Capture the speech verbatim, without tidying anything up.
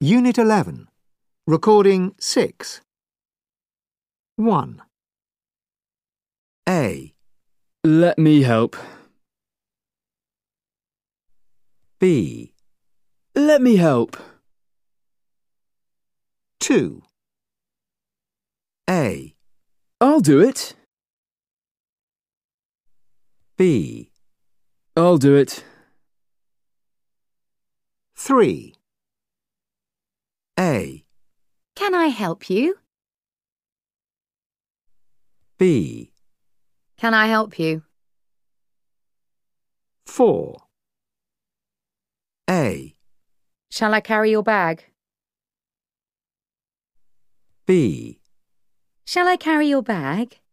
Unit eleven. Recording six. one. A. Let me help. B. Let me help. two. A. I'll do it. B. I'll do it. three. A. Can I help you? B. Can I help you? four. A. Shall I carry your bag? B. Shall I carry your bag?